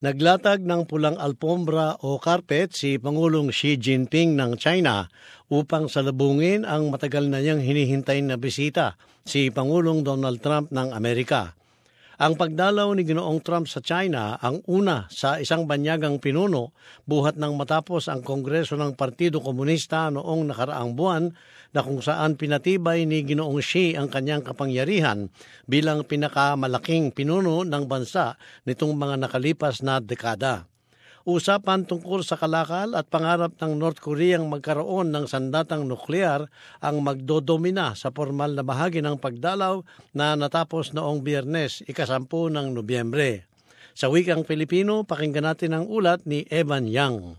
Naglatag ng pulang alpombra o carpet si Pangulong Xi Jinping ng China upang salubungin ang matagal na niyang hinihintay na bisita, si Pangulong Donald Trump ng Amerika. Ang pagdalaw ni Ginoong Trump sa China ang una sa isang banyagang pinuno buhat nang matapos ang Kongreso ng Partido Komunista noong nakaraang buwan na kung saan pinatibay ni Ginoong Xi ang kanyang kapangyarihan bilang pinakamalaking pinuno ng bansa nitong mga nakalipas na dekada. Usapan tungkol sa kalakal at pangarap ng North Koreang magkaroon ng sandatang nuklear ang magdodomina sa formal na bahagi ng pagdalaw na natapos noong Biyernes, 10 ng Nobyembre. Sa wikang Pilipino, pakinggan natin ang ulat ni Evan Yang.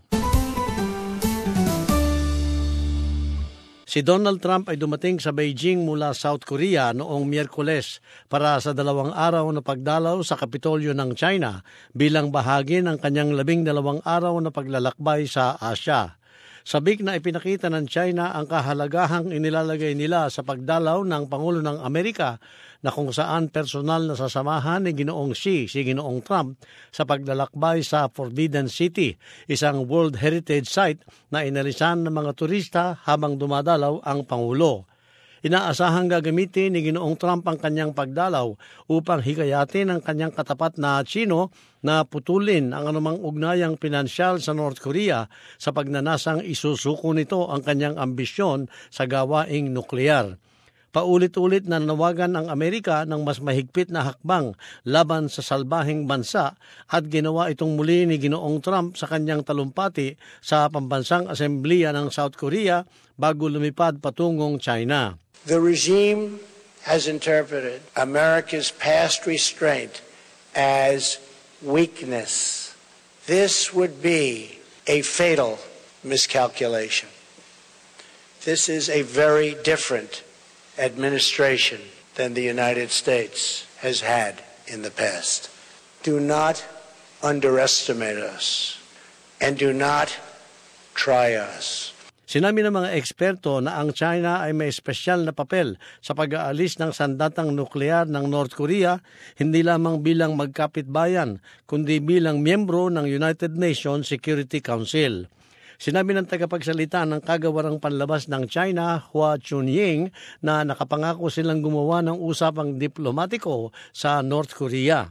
Si Donald Trump ay dumating sa Beijing mula South Korea noong Miyerkules para sa 2 araw na pagdalaw sa Kapitolyo ng China bilang bahagi ng kanyang 12 araw na paglalakbay sa Asya. Sabik na ipinakita ng China ang kahalagahang inilalagay nila sa pagdalaw ng Pangulo ng Amerika na kung saan personal na sasamahan ni Ginoong Xi, si Ginoong Trump, sa paglalakbay sa Forbidden City, isang World Heritage Site na inalisan ng mga turista habang dumadalaw ang Pangulo. Inaasahang gagamitin ni Ginoong Trump ang kanyang pagdalaw upang hikayatin ang kanyang katapat na Chino na putulin ang anumang ugnayang pinansyal sa North Korea sa pagnanasang isusuko nito ang kanyang ambisyon sa gawaing nuklear. Paulit-ulit na nawagan ang Amerika ng mas mahigpit na hakbang laban sa salbaheng bansa at ginawa itong muli ni Ginoong Trump sa kanyang talumpati sa Pambansang Asembleya ng South Korea bago lumipad patungong China. The regime has interpreted America's past restraint as weakness. This would be a fatal miscalculation. This is a very different administration than the United States has had in the past. Do not underestimate us and do not try us. Sinabi ng mga eksperto na ang China ay may espesyal na papel sa pag-aalis ng sandatang nuklear ng North Korea, hindi lamang bilang magkapitbayan, kundi bilang miyembro ng United Nations Security Council. Sinabi ng tagapagsalita ng kagawarang panlabas ng China, Hua Chunying, na nakapangako silang gumawa ng usapang diplomatiko sa North Korea.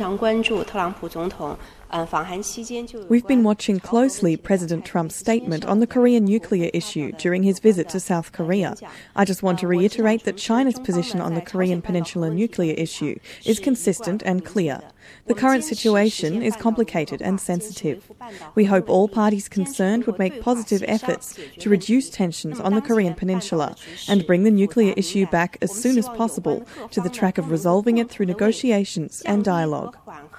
We've been watching closely President Trump's statement on the Korean nuclear issue during his visit to South Korea. I just want to reiterate that China's position on the Korean Peninsula nuclear issue is consistent and clear. The current situation is complicated and sensitive. We hope all parties concerned would make positive efforts to reduce tensions on the Korean Peninsula and bring the nuclear issue back as soon as possible to the track of resolving it through negotiations and dialogue.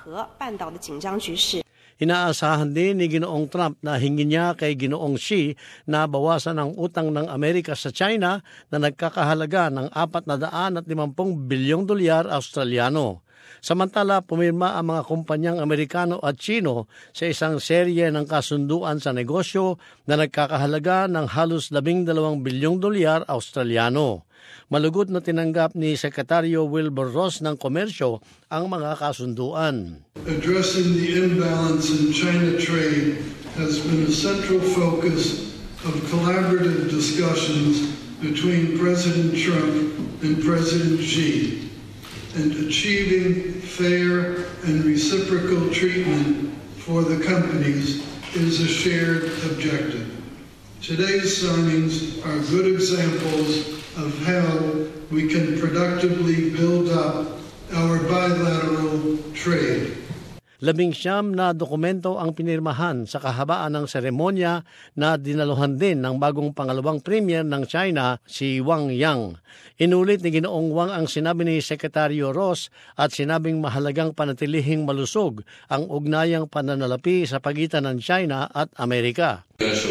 Inaasahan din ni Ginoong Trump na hingin niya kay Ginoong Xi na bawasan ang utang ng Amerika sa China na nagkakahalaga ng $450 bilyong Australiano. Samantala, pumirma ang mga kumpanyang Amerikano at Chino sa isang serye ng kasunduan sa negosyo na nagkakahalaga ng halos $12 bilyong Australiano. Malugod na tinanggap ni Sekretaryo Wilbur Ross ng Komersyo ang mga kasunduan. Addressing the imbalance in China trade has been a central focus of collaborative discussions between President Trump and President Xi, and achieving fair and reciprocal treatment for the companies is a shared objective. Today's signings are good examples of how we can productively build up our bilateral trade. 19 na dokumento ang pinirmahan sa kahabaan ng seremonya na dinaluhan din ng bagong pangalawang premier ng China, si Wang Yang. Inulit ni Ginoong Wang ang sinabi ni Sekretaryo Ross at sinabing mahalagang panatilihing malusog ang ugnayang pananalapi sa pagitan ng China at Amerika.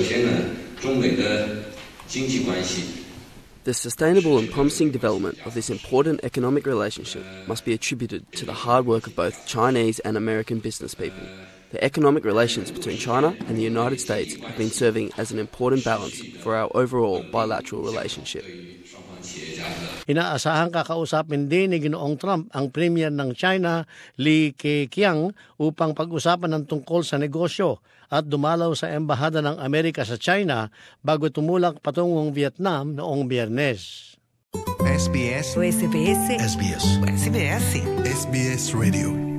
The sustainable and promising development of this important economic relationship must be attributed to the hard work of both Chinese and American business people. The economic relations between China and the United States have been serving as an important balance for our overall bilateral relationship. Inaasahang kakausapin din ni Ginoong Trump ang Premier ng China, Li Keqiang, upang pag-usapan ng tungkol sa negosyo at dumalaw sa Embahada ng Amerika sa China bago tumulak patungong Vietnam noong Biyernes. SBS SBS SBS SBS SBS Radio